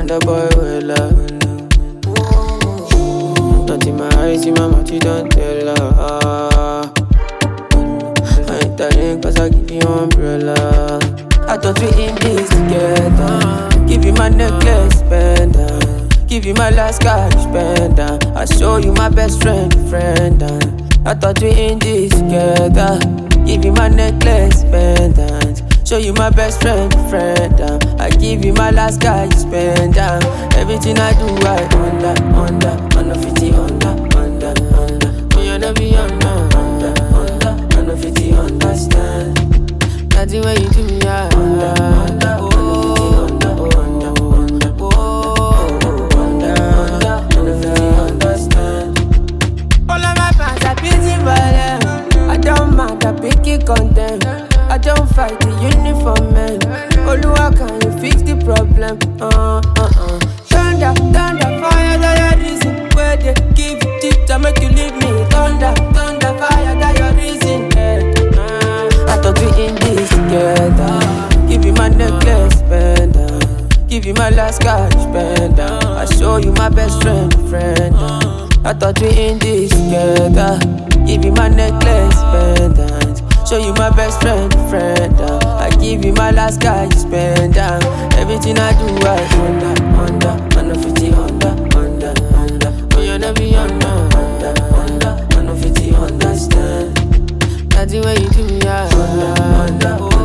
the boy well not in my eyes, in my mouth, you don't tell her. I ain't telling cause I give you umbrella. I thought we in this together. Give you my necklace, pendant. Give you my last cash, pendant. I show you my best friend. I thought we in this together. Give you my necklace, pendant. Show you my best friend. I give you my last cash, pendant. Everything I do, I under 50 under. Oh, you never be under 50 understand. Nothing when you do me, I understand. All of my fans are busy violent. I don't mind, I pick it content. I don't fight the uniform man. Oluwa, can you fix the problem? Thunder, fire, that your reason. Where they give you tip to make you leave me. Thunder, fire, that your reason. I thought we in this together. Give you my necklace, pendant. Give you my last cash, pendant. I show you my best friend. I thought we in this together. Give you my necklace, pendant. Show you my best friend. I give you my last cash, pendant. Everything I do, I under 50 under. Oh, you never be under 50 understand. Nothing when you do me, I under.